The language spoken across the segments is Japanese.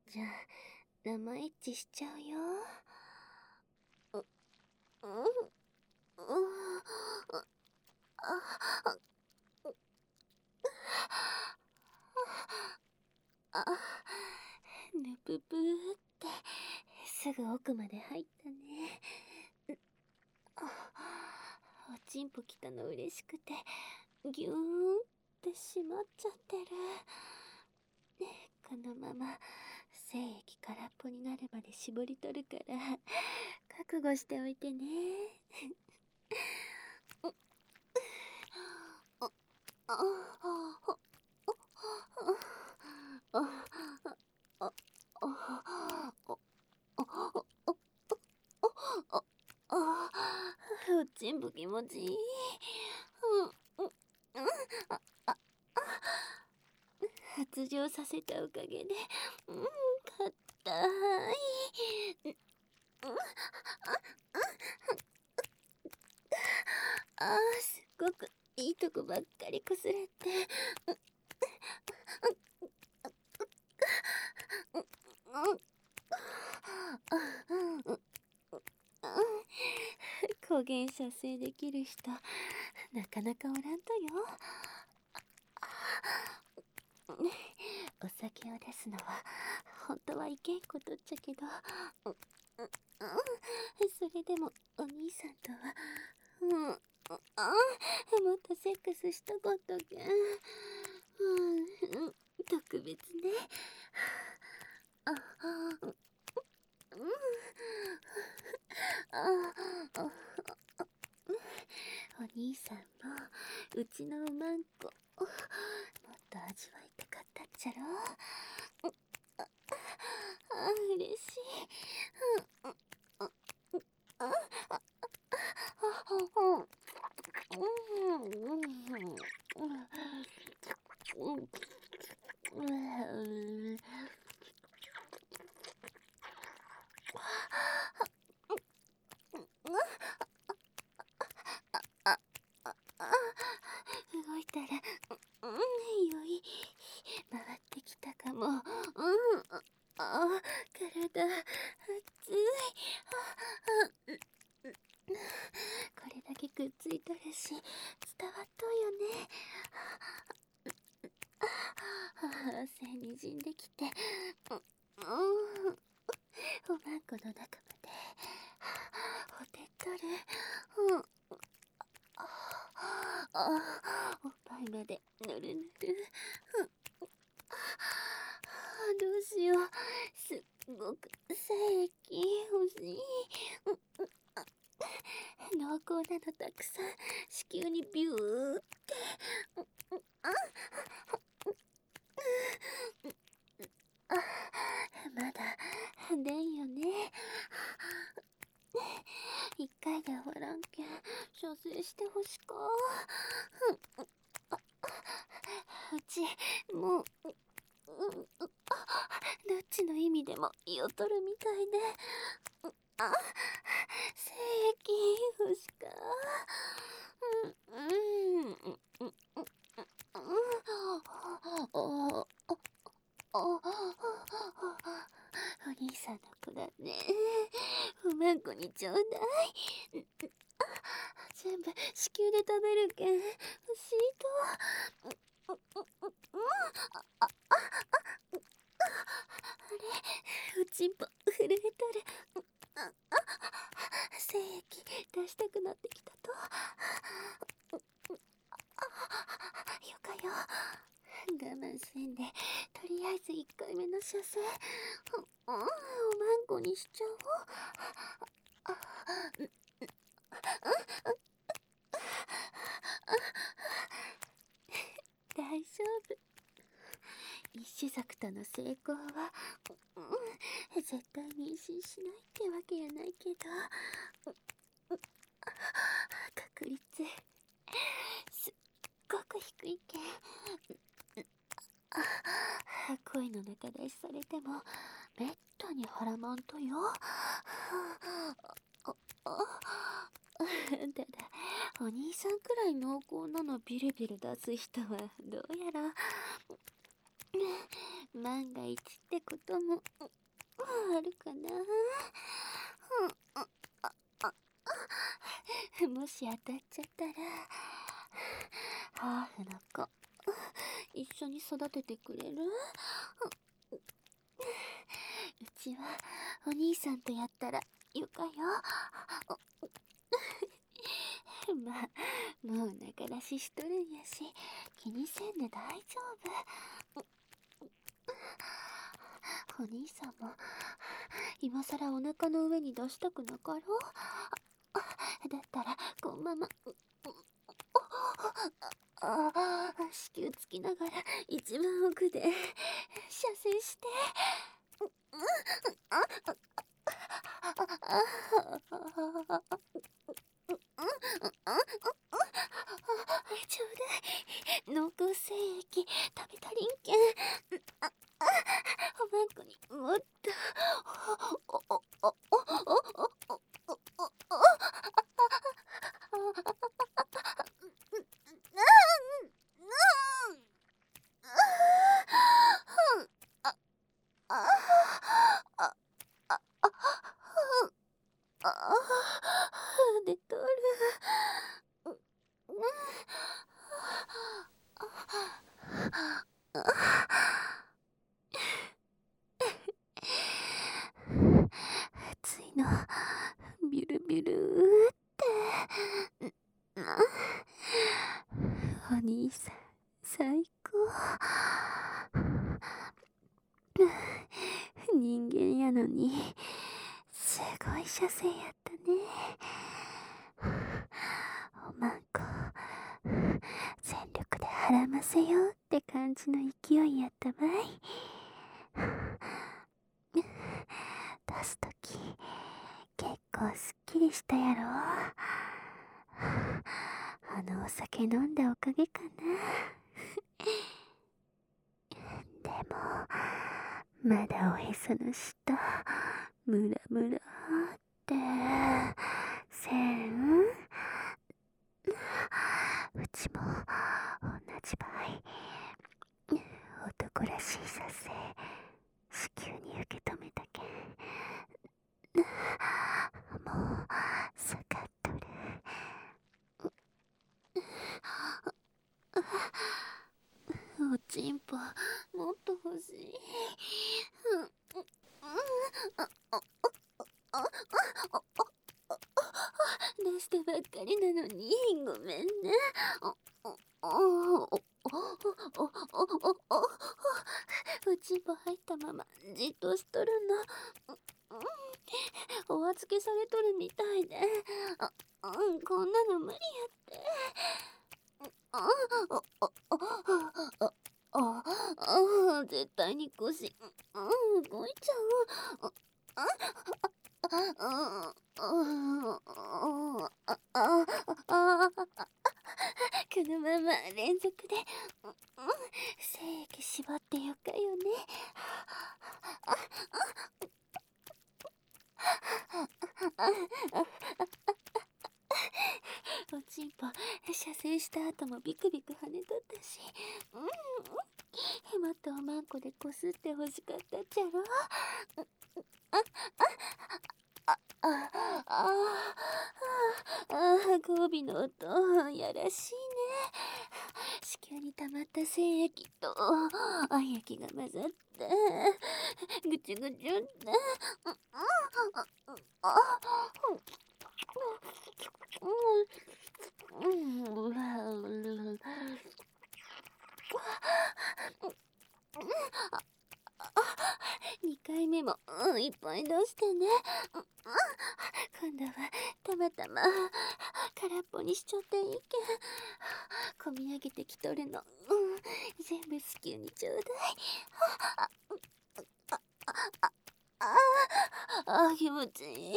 じゃあ、生エッチしちゃうよ。うん、うん、あ、ぬぷぷーって、すぐ奥まで入ったね。あ、おちんぽ来たの嬉しくて、ぎゅーんってしまっちゃってる。このまま、精液空っぽになるまで絞り取るから、覚悟しておいてね。あ、あ、あ、あ、おちんぽ気持ちいい。発情させたおかげで、かったーい。すっごくいいとこばっかりこすれて。公言射精できる人、なかなかおらんとよ。お酒を出すのは、本当はいけんことっちゃけど、それでもお兄さんとは、もっとセックスしたかったけん。特別ね。あ、お兄さんもうちのうまんこもっと味わいたかったっちゃろ。嬉しい。動いたら、よい、回ってきたかも。体、熱い。これだけくっついとるし、伝わっとうよね。汗にじんできて、おまんこの中まで、ほてっとる。おっぱいまでぬるぬる。どうしよう。すっごく精液欲しい。濃厚なのたくさん子宮にビューって。まだ出んよね。一回で終わらんけん射精してほしか。うちもうどっちの意味でも言おとるみたいで、精液欲しか。お兄さんの子だね。おまんこにちょうだい。全部子宮で食べるけん欲しいと。おちんぽ震えとる。精液出したくなってきたと。よかよ。我慢せんで、とりあえず1回目の射精。おまんこにしちゃおう。大丈夫。一種族との成功は、絶対妊娠しないってわけやないけど、確率すっごく低いけん。恋の中出しされてもめったにはらまんとよ。ただお兄さんくらい濃厚なのビルビル出す人はどうやら万が一ってこともあるかな。もし当たっちゃったら、ハーフの子一緒に育ててくれる？うちはお兄さんとやったらゆかよ。まあ、もう仲出ししとるんやし、気にせんで大丈夫。お兄さんも今さらお腹の上に出したくなかろう。だったらこんまま子宮つきながら一番奥で射精して。ちょうだい、濃厚精液食べたりんけん。おまんこにもっと出とる。暑いの、ビュルビュルーって。お兄さん最高。人間やのにすごい射精やったね。おまんこ全力で孕ませようって感じの勢いやったばい。出すとき結構すっきりしたやろ。お酒飲んだおかげかな。でもまだおへその下ムラムラってせん？うちも同じ場合男らしい射精子宮に受け止めたけん、もう下がっとる。おちんぽもっと欲しい。出したばっかりなのにごめんね。おちんぽ入ったままじっとしとるの。お預けされとるみたいで、こんなの無理やって。絶対に腰動いちゃう。このまま連続で精液絞ってよかよね。おちんぽ射精した後もビクビク跳ねとったし、もっとおまんこでこすってほしかったっちゃろ。交尾の音やらしいね。子宮に溜まった精液と液が混ざってぐちゅぐちゅって。2回目もいっぱい出してね。今度はたまたま空っぽにしちゃっていいけん。こみ上げてきとるの、全部子宮にちょうだい。気持ちいい。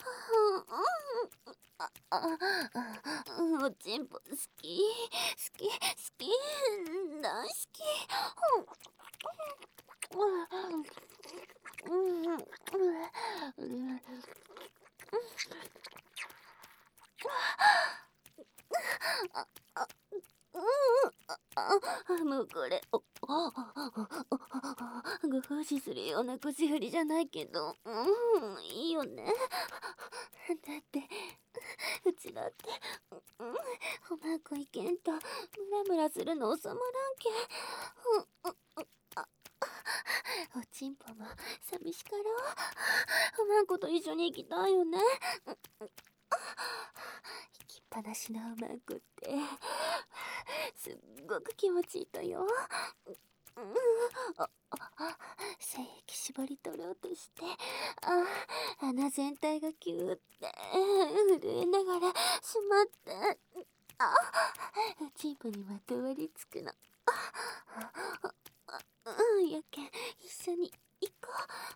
おちんぽ好き好き好き大好き。もうこれご奉仕するような腰振りじゃないけど、いいよね。だって、うちだって、おまんこいけんと、ムラムラするの収まらんけ。おちんぽも寂しかろう。おまんこと一緒に行きたいよね。行きっぱなしのおまんこって、すっごく気持ちいいとよ。精液絞り取ろうとして、穴全体がキューって震えながらしまって、うちんぽにまとわりつくの。やけん一緒に行こ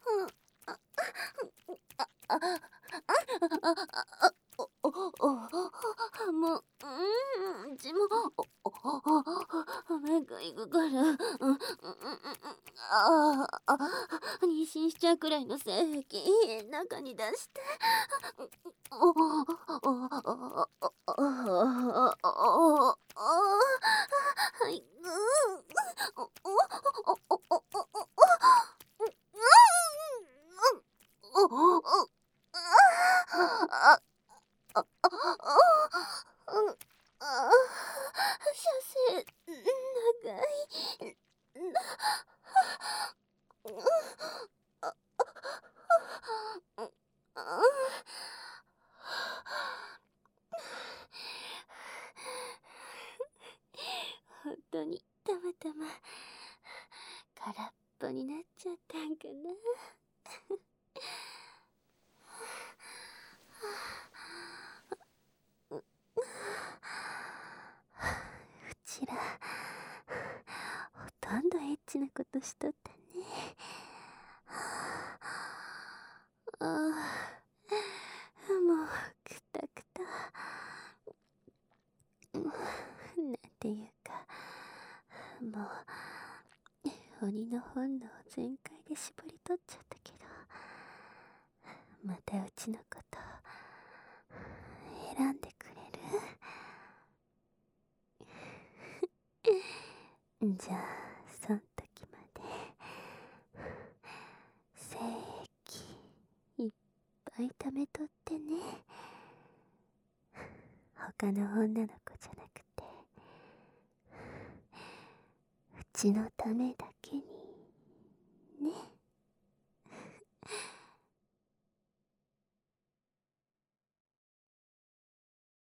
う。もう、うちも、おめが行くから、妊娠しちゃうくらいの精液、中に出して。はい、射精、長い。本当にたまたま空っぽになっちゃったんかな。うちらほとんどエッチなことしとったね。もうくたくた。なんていうか、もう鬼の本能全開で絞り取っちゃったけど、またうちのこと選んでくれる？じゃあそん時まで精液いっぱい貯めとってね。他の女の子じゃなくて、うちのためだけにね。